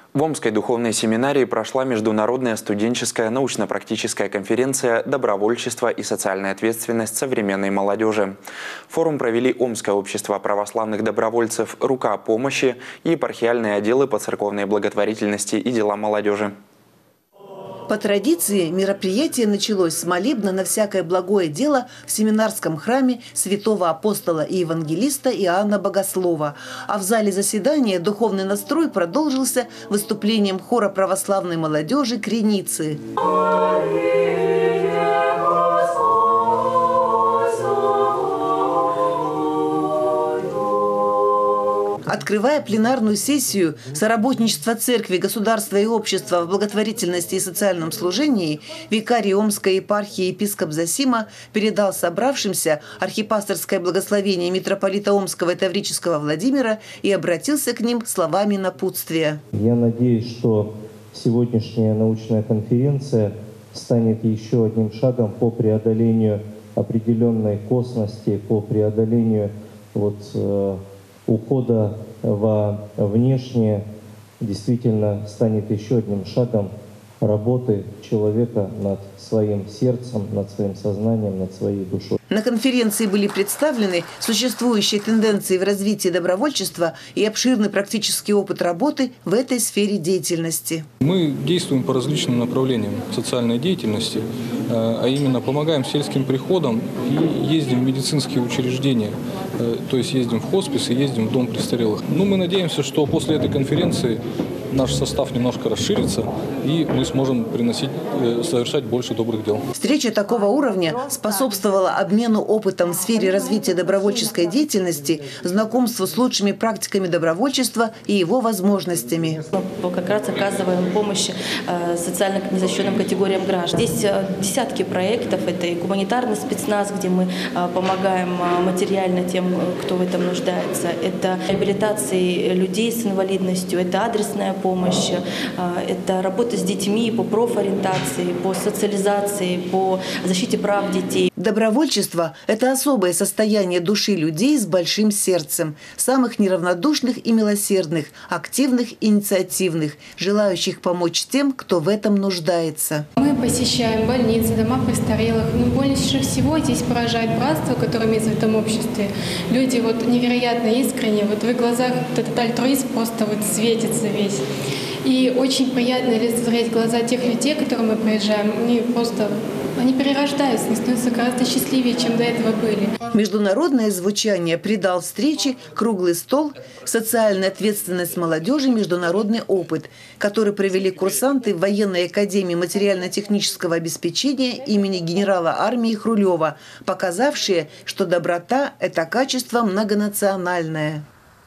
В Омской духовной семинарии прошла международная студенческая научно-практическая конференция «Добровольчество и социальная ответственность современной молодежи». Форум провели Омское общество православных добровольцев «Рука помощи» и епархиальные отделы по церковной благотворительности и делам молодежи. По традиции мероприятие началось с молебна на всякое благое дело в семинарском храме святого апостола и евангелиста Иоанна Богослова. А в зале заседания духовный настрой продолжился выступлением хора православной молодежи «Креницы». Открывая пленарную сессию соработничества церкви, государства и общества в благотворительности и социальном служении, викарий Омской епархии епископ Зосима передал собравшимся архипасторское благословение митрополита Омского и Таврического Владимира и обратился к ним словами напутствия. Я надеюсь, что сегодняшняя научная конференция станет еще одним шагом по преодолению определенной косности, по преодолению ухода во внешнее, действительно станет еще одним шагом работы человека над своим сердцем, над своим сознанием, над своей душой. На конференции были представлены существующие тенденции в развитии добровольчества и обширный практический опыт работы в этой сфере деятельности. Мы действуем по различным направлениям социальной деятельности, а именно помогаем сельским приходам и ездим в медицинские учреждения, то есть ездим в хоспис и ездим в дом престарелых. Мы надеемся, что после этой конференции наш состав немножко расширится, и мы сможем совершать больше добрых дел. Встреча такого уровня способствовала обмену опытом в сфере развития добровольческой деятельности, знакомству с лучшими практиками добровольчества и его возможностями. Мы как раз оказываем помощь социально незащищенным категориям граждан. Здесь десятки проектов. Это и гуманитарный спецназ, где мы помогаем материально тем, кто в этом нуждается. Это реабилитация людей с инвалидностью, это адресная помощь, это работа с детьми по профориентации, по социализации, по защите прав детей. Добровольчество – это особое состояние души людей с большим сердцем, самых неравнодушных и милосердных, активных и инициативных, желающих помочь тем, кто в этом нуждается. Мы посещаем больницы, дома престарелых, но больше всего здесь поражает братство, которое есть в этом обществе. Люди невероятно искренне, в их глазах этот альтруизм просто светится весь. И очень приятно лицезреть глаза тех людей, к которым мы приезжаем. Они перерождаются, они становятся гораздо счастливее, чем до этого были. Международное звучание придал встрече круглый стол «Социальная ответственность молодежи. Международный опыт», который провели курсанты Военной академии материально-технического обеспечения имени генерала армии Хрулева, показавшие, что доброта – это качество многонациональное.